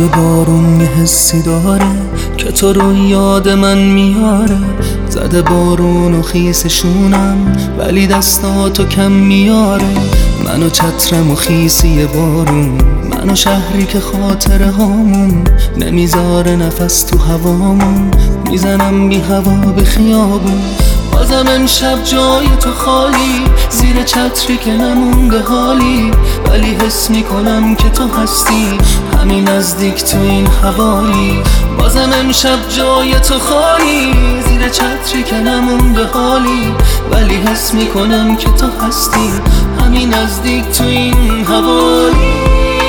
بارون یه حسی داره که تو رو یاد من میاره. زده بارون و خیسشونم ولی دستاتو کم میاره. منو چترم و خیسی بارون، منو شهری که خاطره هامون نمیذاره نفس تو هوامون. میزنم بی هوا به خیابون، بازم امشب جای تو خالی. زیر چتری که نمونده حالی، ولی حس میکنم که تو هستی همین نزدیک تو این حوالی. بازم امشب جای تو خالی، زیر چتری که نمونده حالی، ولی حس میکنم که تو هستی همین نزدیک تو این حوالی.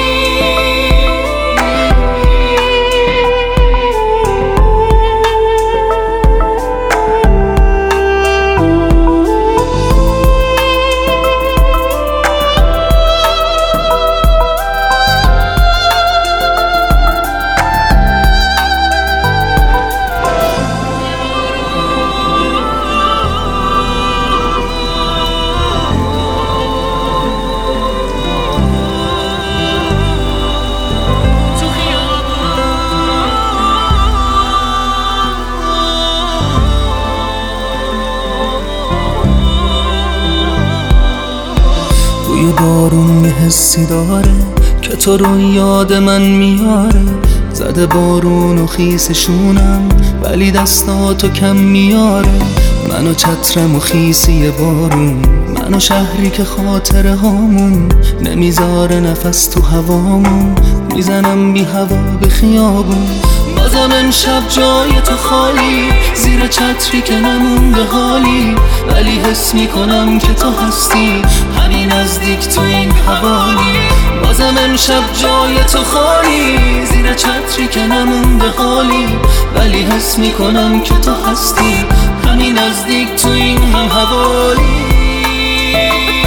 بوی بارون یه حسی داره که تو رو یاد من میاره. زده بارون و خیسشونم ولی دستاتو کم میاره. منو چترم و خیسی بارون، منو شهری که خاطره هامون نمیذاره نفس تو هوامون. میزنم بی هوا به خیابون، بازم امشب جای تو خالی. زیر چتری که نمونده حالی، ولی حس میکنم که تو هستی همین نزدیک تو این حوالی. بازم امشب جای تو خالی، زیر چتری که نمونده حالی، ولی حس میکنم که تو هستی همین نزدیک تو این حوالی.